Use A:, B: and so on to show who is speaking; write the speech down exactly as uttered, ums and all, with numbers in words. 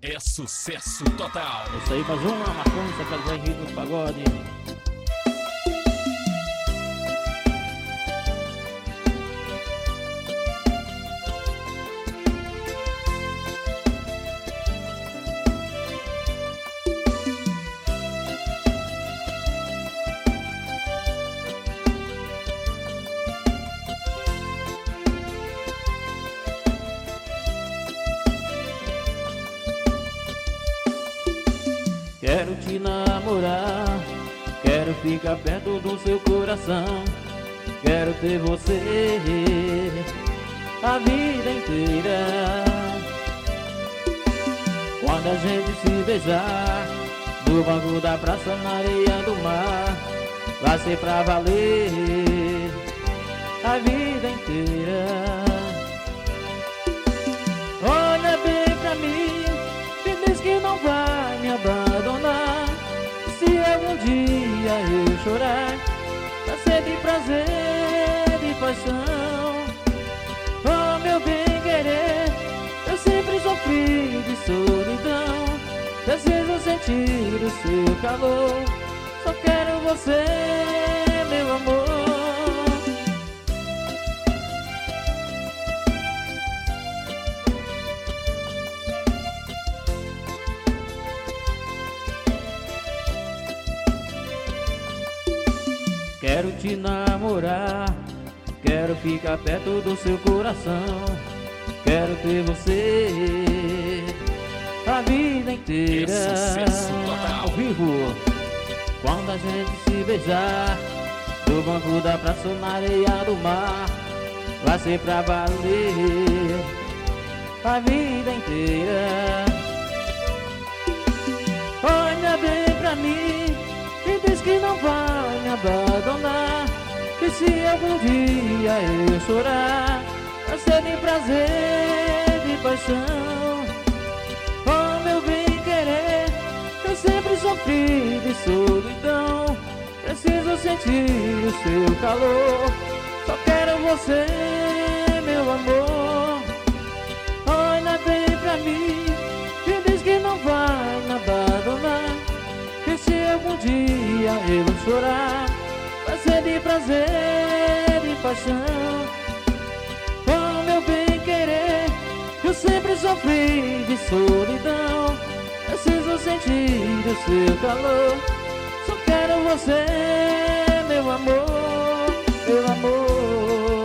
A: É sucesso total.
B: Isso aí, mais uma maconha pra Zé Henrique do Pagode. Quero te namorar, quero ficar perto do seu coração. Quero ter você a vida inteira. Quando a gente se beijar no banco da praça, na areia do mar, vai ser pra valer a vida inteira. Olha bem pra mim, me diz que não vai me abandonar. Se algum dia eu chorar, vai ser de prazer, de paixão. Oh, meu bem querer, eu sempre sofri de solidão. Preciso sentir o seu calor, só quero você, meu amor. Quero te namorar, quero ficar perto do seu coração. Quero ter você a vida inteira.
A: É sucesso total.
B: Ao vivo, quando a gente se beijar no banco da praça, na areia do mar, vai ser pra valer a vida inteira. Olha bem pra mim, me diz que não vai me abandonar. E se algum dia eu chorar, vai ser de prazer, de paixão. Oh, meu bem querer, eu sempre sofri de solidão. Preciso sentir o seu calor, só quero você, meu amor. Olha bem pra mim, me diz que não vai me abandonar. E se algum dia eu chorar, vai ser de prazer, de paixão. Oh, meu bem querer, eu sempre sofri de solidão. Preciso sentir o seu calor, só quero você, meu amor, meu amor.